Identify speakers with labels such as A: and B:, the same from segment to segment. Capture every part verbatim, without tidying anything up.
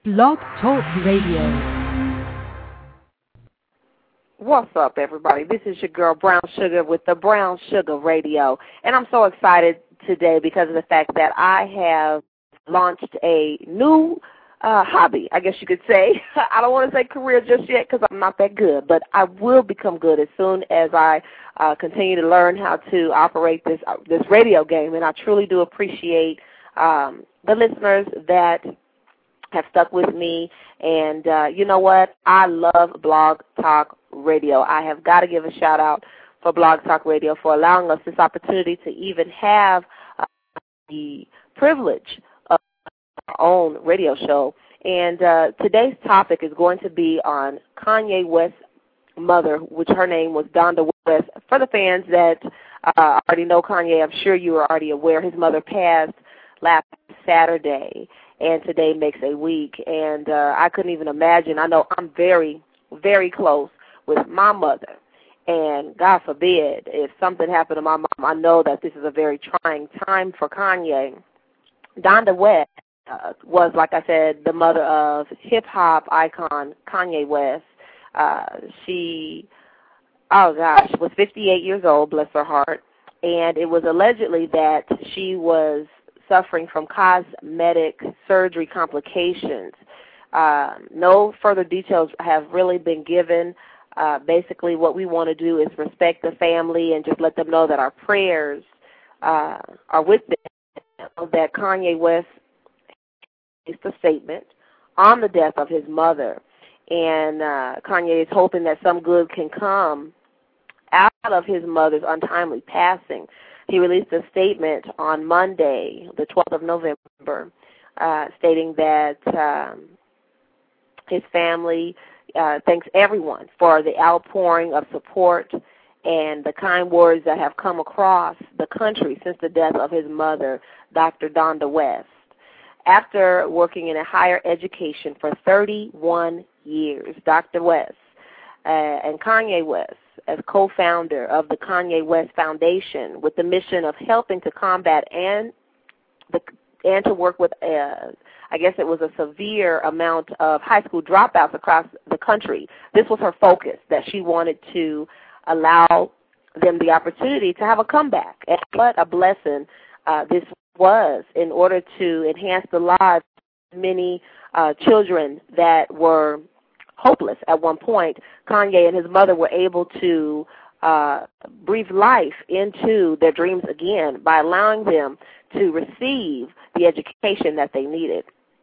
A: Blog Talk Radio.
B: What's up, everybody? This is your girl, Brown Sugar, with the Brown Sugar Radio. And I'm so excited today because of the fact that I have launched a new uh, hobby, I guess you could say. I don't want to say career just yet because I'm not that good, but I will become good as soon as I uh, continue to learn how to operate this, uh, this radio game. And I truly do appreciate um, the listeners that have stuck with me, and uh, you know what? I love Blog Talk Radio. I have got to give a shout out for Blog Talk Radio for allowing us this opportunity to even have uh, the privilege of our own radio show. And uh, today's topic is going to be on Kanye West's mother, which her name was Donda West. For the fans that uh, already know Kanye, I'm sure you are already aware his mother passed last Saturday, and today makes a week, and uh, I couldn't even imagine. I know I'm very, very close with my mother, and God forbid if something happened to my mom, I know that this is a very trying time for Kanye. Donda West uh, was, like I said, the mother of hip-hop icon Kanye West. Uh, she, oh gosh, was fifty-eight years old, bless her heart, and it was allegedly that she was suffering from cosmetic surgery complications. Uh, no further details have really been given. Uh, basically, what we want to do is respect the family and just let them know that our prayers uh, are with them, that Kanye West released a statement on the death of his mother. And uh, Kanye is hoping that some good can come out of his mother's untimely passing. He released a statement on Monday, the twelfth of November, uh, stating that um, his family uh, thanks everyone for the outpouring of support and the kind words that have come across the country since the death of his mother, Doctor Donda West. After working in a higher education for thirty-one years, Doctor West uh, and Kanye West, as co-founder of the Kanye West Foundation, with the mission of helping to combat and the, and to work with, uh, I guess it was a severe amount of high school dropouts across the country. This was her focus, that she wanted to allow them the opportunity to have a comeback. And what a blessing uh, this was in order to enhance the lives of many uh, children that were hopeless at one point. Kanye and his mother were able to uh, breathe life into their dreams again by allowing them to receive the education that they needed.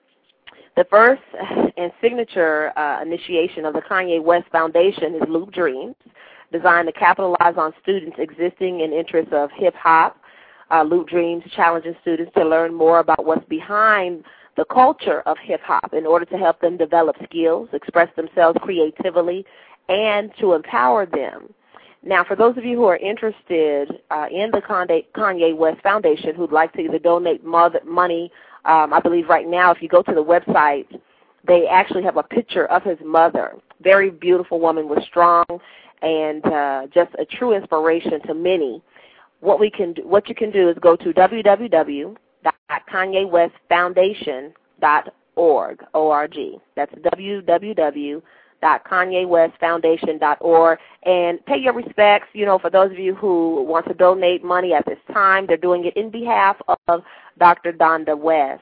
B: The first and signature uh, initiation of the Kanye West Foundation is Loop Dreams, designed to capitalize on students' existing and interests of hip-hop. Uh, Loop Dreams challenging students to learn more about what's behind the culture of hip-hop in order to help them develop skills, express themselves creatively, and to empower them. Now, for those of you who are interested uh, in the Kanye West Foundation, who'd like to either donate money, um, I believe right now if you go to the website, they actually have a picture of his mother. Very beautiful woman, was strong and uh, just a true inspiration to many. What we can do, what you can do is go to w w w dot kanye west foundation dot org, O R G. That's w w w dot kanye west foundation dot org, and pay your respects. You know, for those of you who want to donate money at this time, they're doing it in behalf of Doctor Donda West.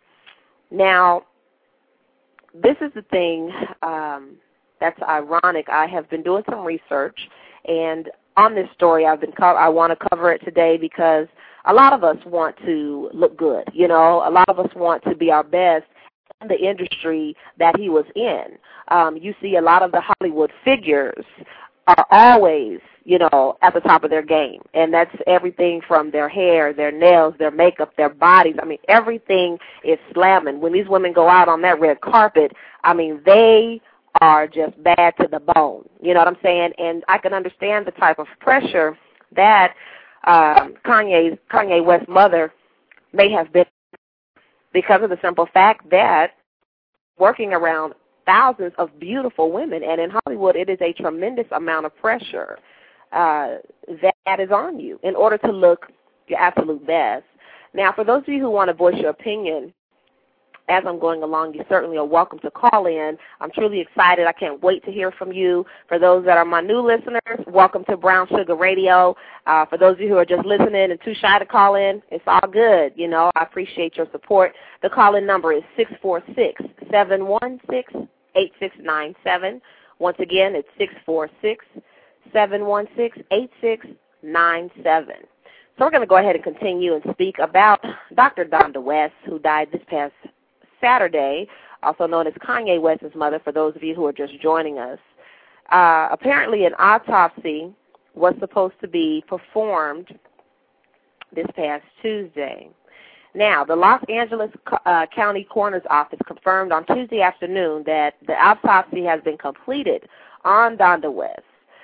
B: Now, this is the thing um, that's ironic. I have been doing some research, and on this story, I've been co- I want to cover it today because a lot of us want to look good. You know, a lot of us want to be our best in the industry that he was in. Um, you see a lot of the Hollywood figures are always, you know, at the top of their game, and that's everything from their hair, their nails, their makeup, their bodies. I mean, everything is slamming. When these women go out on that red carpet, I mean, they are just bad to the bone. You know what I'm saying? And I can understand the type of pressure that um, Kanye's, Kanye West's mother may have been, because of the simple fact that working around thousands of beautiful women, and in Hollywood it is a tremendous amount of pressure uh, that is on you in order to look your absolute best. Now, for those of you who want to voice your opinion as I'm going along, you certainly are welcome to call in. I'm truly excited. I can't wait to hear from you. For those that are my new listeners, welcome to Brown Sugar Radio. Uh, for those of you who are just listening and too shy to call in, it's all good. You know, I appreciate your support. The call-in number is six four six, seven one six, eight six nine seven. Once again, it's six four six, seven one six, eight six nine seven. So we're going to go ahead and continue and speak about Doctor Donda West, who died this past Saturday, also known as Kanye West's mother, for those of you who are just joining us. Uh, apparently an autopsy was supposed to be performed this past Tuesday. Now, the Los Angeles uh, County Coroner's Office confirmed on Tuesday afternoon that the autopsy has been completed on Donda West.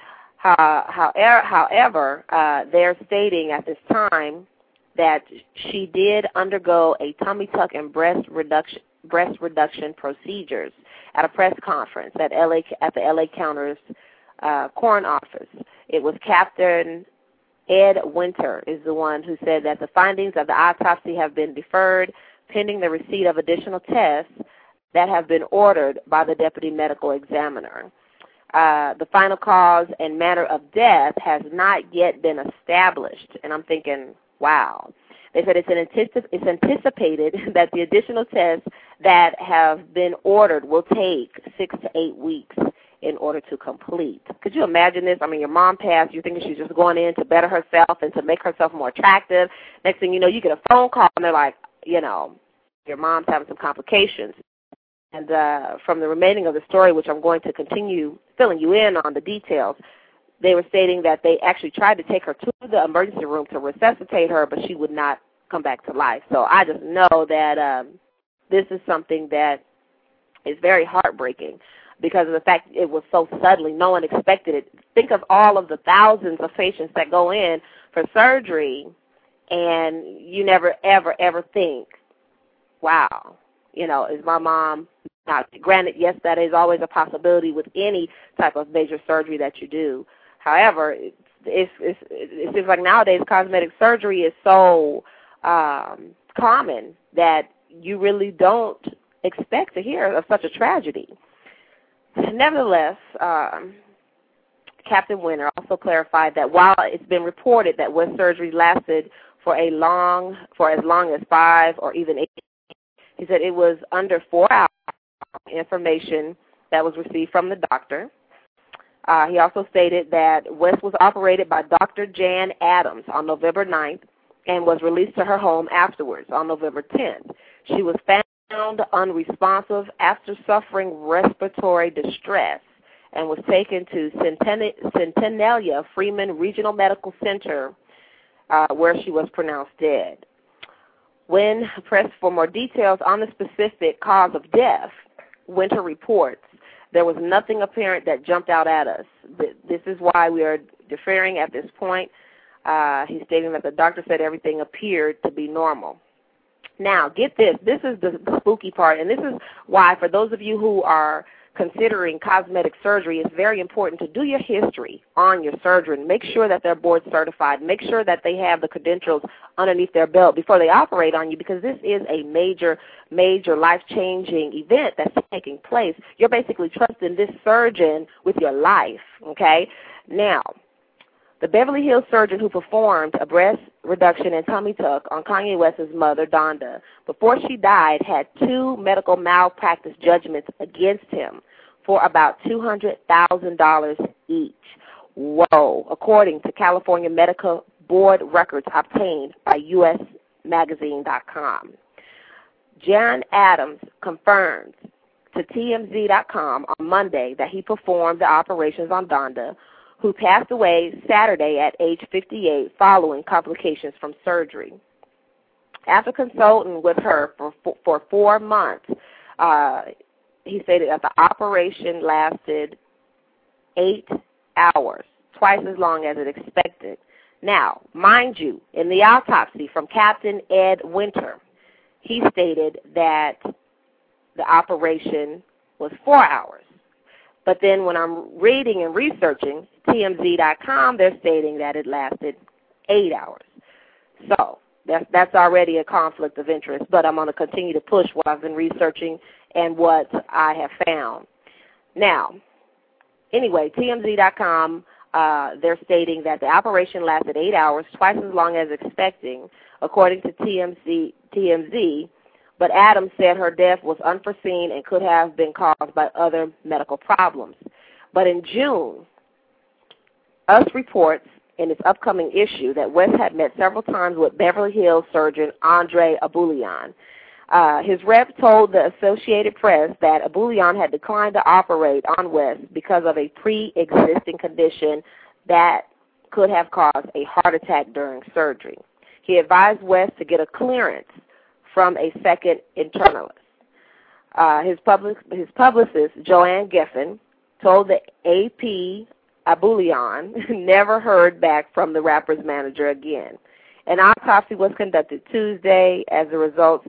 B: Uh, however, however uh, they're stating at this time that she did undergo a tummy tuck and breast reduction breast reduction procedures at a press conference at L A at the L A County's uh, coroner office. It was Captain Ed Winter is the one who said that the findings of the autopsy have been deferred pending the receipt of additional tests that have been ordered by the deputy medical examiner. Uh, the final cause and manner of death has not yet been established. And I'm thinking, wow. They said it's, an anticip- it's anticipated that the additional tests that have been ordered will take six to eight weeks in order to complete. Could you imagine this? I mean, your mom passed. You're thinking she's just going in to better herself and to make herself more attractive. Next thing you know, you get a phone call, and they're like, you know, your mom's having some complications. And uh, from the remaining of the story, which I'm going to continue filling you in on the details, they were stating that they actually tried to take her to the emergency room to resuscitate her, but she would not come back to life. So I just know that um, this is something that is very heartbreaking because of the fact it was so suddenly. No one expected it. Think of all of the thousands of patients that go in for surgery, and you never, ever, ever think, wow, you know, is my mom not? Granted, yes, that is always a possibility with any type of major surgery that you do. However, it's, it's, it's, it seems like nowadays cosmetic surgery is so um, common that you really don't expect to hear of such a tragedy. Nevertheless, um, Captain Winter also clarified that while it's been reported that West surgery lasted for a long, for as long as five or even eight, he said it was under four hours information that was received from the doctor. Uh, he also stated that West was operated by Doctor Jan Adams on November ninth and was released to her home afterwards on November tenth. She was found unresponsive after suffering respiratory distress and was taken to Centennial Freeman Regional Medical Center uh, where she was pronounced dead. When pressed for more details on the specific cause of death, Winter reports, there was nothing apparent that jumped out at us. This is why we are deferring at this point. Uh, he's stating that the doctor said everything appeared to be normal. Now, get this. This is the, the spooky part, and this is why for those of you who are considering cosmetic surgery, it's very important to do your history on your surgeon. Make sure that they're board certified. Make sure that they have the credentials underneath their belt before they operate on you, because this is a major, major life-changing event that's taking place. You're basically trusting this surgeon with your life, okay? Now, the Beverly Hills surgeon who performed a breast reduction and tummy tuck on Kanye West's mother, Donda, before she died, had two medical malpractice judgments against him for about two hundred thousand dollars each. Whoa, according to California Medical Board records obtained by U S magazine dot com. Jan Adams confirmed to T M Z dot com on Monday that he performed the operations on Donda, who passed away Saturday at age fifty-eight following complications from surgery. After consulting with her for, for four months, uh, he stated that the operation lasted eight hours, twice as long as it expected. Now, mind you, in the autopsy from Captain Ed Winter, he stated that the operation was four hours. But then when I'm reading and researching T M Z dot com, they're stating that it lasted eight hours. So That's, that's already a conflict of interest, but I'm going to continue to push what I've been researching and what I have found. Now, anyway, T M Z dot com, uh, they're stating that the operation lasted eight hours, twice as long as expecting, according to T M Z, T M Z, but Adams said her death was unforeseen and could have been caused by other medical problems. But in June, U S reports in its upcoming issue that West had met several times with Beverly Hills surgeon Andre Aboulian. Uh, his rep told the Associated Press that Aboulian had declined to operate on West because of a pre-existing condition that could have caused a heart attack during surgery. He advised West to get a clearance from a second internist. Uh, his, public, his publicist, Joanne Geffen, told the A P Aboulian never heard back from the rapper's manager again. An autopsy was conducted Tuesday. As the results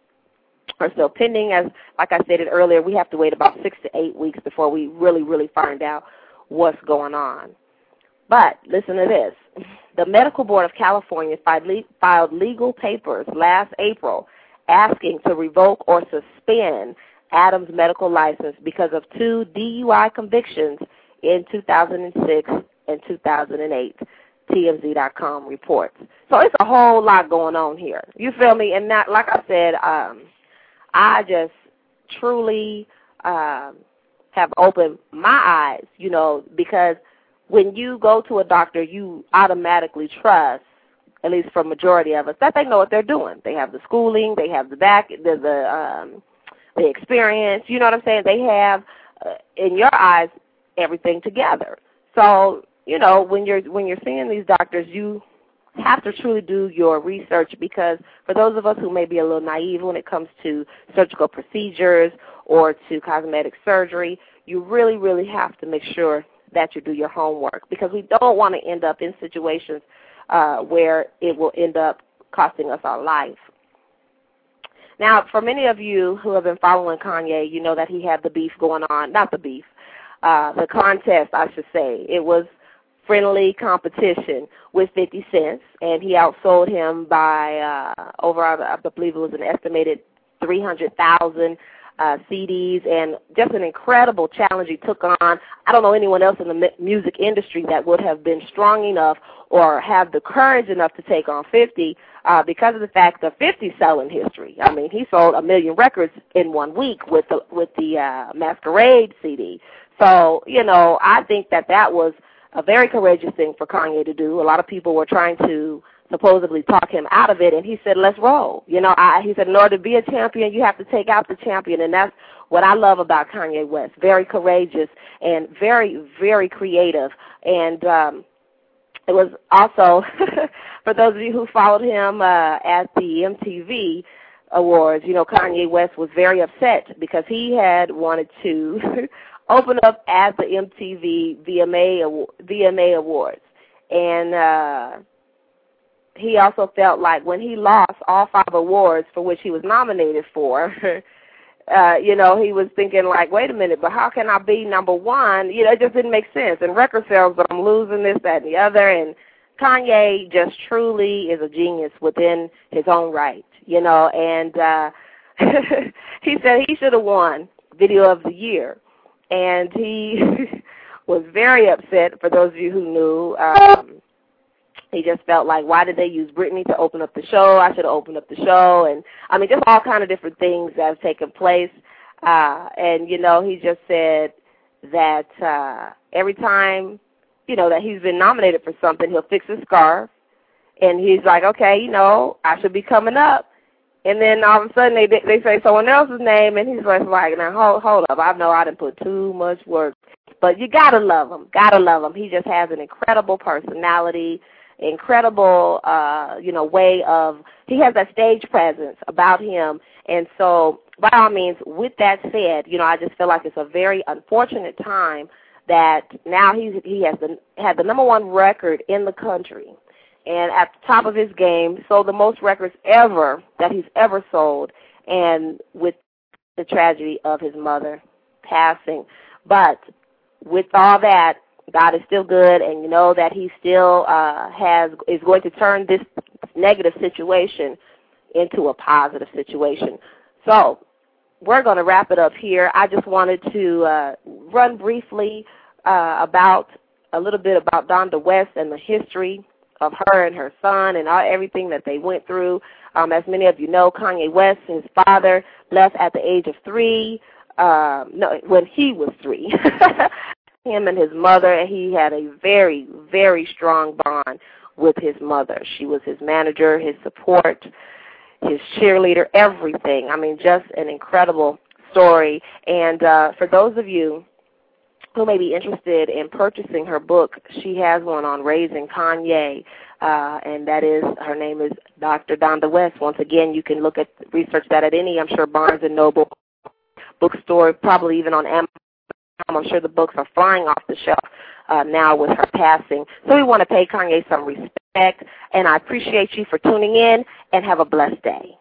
B: are still pending, as like I stated earlier, we have to wait about six to eight weeks before we really, really find out what's going on. But listen to this. The Medical Board of California filed legal papers last April asking to revoke or suspend Adams' medical license because of two D U I convictions in two thousand six and two thousand eight, T M Z dot com reports. So it's a whole lot going on here. You feel me? And that, like I said, um, I just truly um, have opened my eyes, you know, because when you go to a doctor, you automatically trust, at least for a majority of us, that they know what they're doing. They have the schooling, they have the back, the the, um, the experience. You know what I'm saying? They have, uh, in your eyes, everything together. So, you know, when you're when you're seeing these doctors, you have to truly do your research, because for those of us who may be a little naive when it comes to surgical procedures or to cosmetic surgery, you really, really have to make sure that you do your homework, because we don't want to end up in situations uh, where it will end up costing us our life. Now, for many of you who have been following Kanye, you know that he had the beef going on, not the beef, uh, the contest, I should say. It was friendly competition with fifty cents, and he outsold him by uh, over, I believe it was an estimated three hundred thousand uh, C Ds, and just an incredible challenge he took on. I don't know anyone else in the music industry that would have been strong enough or have the courage enough to take on fifty uh, because of the fact of fifty selling history. I mean, he sold a million records in one week with the, with the uh, Masquerade C D. So, you know, I think that that was a very courageous thing for Kanye to do. A lot of people were trying to supposedly talk him out of it, and he said, let's roll. You know, I, he said, in order to be a champion, you have to take out the champion, and that's what I love about Kanye West. Very courageous and very, very creative. And um, it was also, for those of you who followed him uh, at the M T V Awards, you know, Kanye West was very upset because he had wanted to open up at the M T V V M A, V M A Awards. And uh, he also felt like when he lost all five awards for which he was nominated for, uh, you know, he was thinking like, wait a minute, but how can I be number one? You know, it just didn't make sense. And record sales, but I'm losing this, that, and the other. And Kanye just truly is a genius within his own right, you know. And uh, he said he should have won Video of the Year. And he was very upset, for those of you who knew. Um, he just felt like, why did they use Britney to open up the show? I should have opened up the show. And, I mean, just all kind of different things that have taken place. Uh, and, you know, he just said that uh, every time, you know, that he's been nominated for something, he'll fix his scarf. And he's like, okay, you know, I should be coming up. And then all of a sudden they they say someone else's name, and he's just like, now, hold, hold up. I know I didn't put too much work. But you got to love him. Got to love him. He just has an incredible personality, incredible, uh, you know, way of, he has that stage presence about him. And so, by all means, with that said, you know, I just feel like it's a very unfortunate time that now he's, he has the, had the number one record in the country. And at the top of his game, sold the most records ever that he's ever sold, and with the tragedy of his mother passing. But with all that, God is still good, and you know that he still uh, has is going to turn this negative situation into a positive situation. So we're going to wrap it up here. I just wanted to uh, run briefly uh, about a little bit about Donda West and the history of her and her son and all, everything that they went through. Um, as many of you know, Kanye West, his father, left at the age of three, uh, no, when he was three. Him and his mother, he had a very, very strong bond with his mother. She was his manager, his support, his cheerleader, everything. I mean, just an incredible story. And uh, for those of you who may be interested in purchasing her book, she has one on Raising Kanye, uh, and that is, her name is Doctor Donda West. Once again, you can look at, research that at any, I'm sure, Barnes and Noble bookstore, probably even on Amazon. I'm sure the books are flying off the shelf uh, now with her passing. So we want to pay Kanye some respect, and I appreciate you for tuning in, and have a blessed day.